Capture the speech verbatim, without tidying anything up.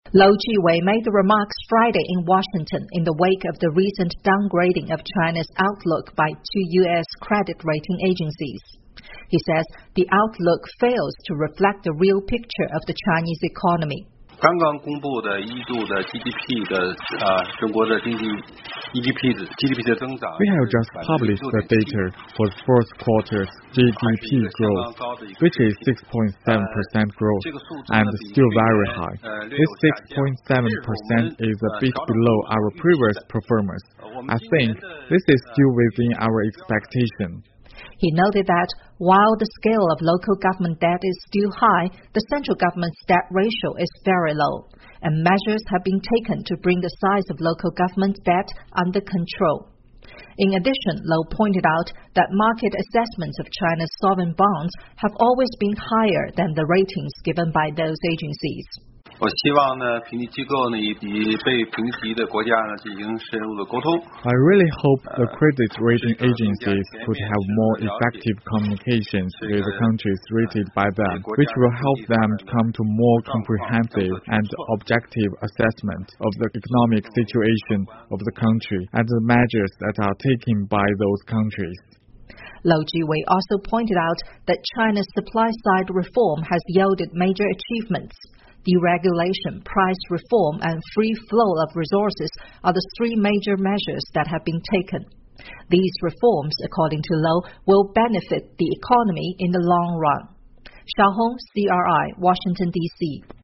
Lou Jiwei made the remarks Friday in Washington in the wake of the recent downgrading of China's outlook by two U S credit rating agencies. He says the outlook fails to reflect the real picture of the Chinese economy. 刚刚公布的一度的 G D P 的啊，中国的经济 G D P 的 G D P 的增长。 We have just published the data for the first quarter's G D P growth, which is six point seven percent growth, and still very high. This six point seven percent is a bit below our previous performance. I think this is still within our expectation. He noted that while the scale of local government debt is still high, the central government's debt ratio is very low, and measures have been taken to bring the size of local government debt under control. In addition, Lou pointed out that market assessments of China's sovereign bonds have always been higher than the ratings given by those agencies. 我希望呢，评级机构呢，以及被评级的国家呢，进行深入的沟通。 I really hope the credit rating agencies could have more effective communications with the countries rated by them, which will help them to come to more comprehensive and objective assessment of the economic situation of the country and the measures that are taken by those countries. Lou Jiwei also pointed out that China's supply-side reform has yielded major achievements. Deregulation, price reform, and free flow of resources are the three major measures that have been taken. These reforms, according to Lou, will benefit the economy in the long run. Xiaohong, C R I, Washington, D C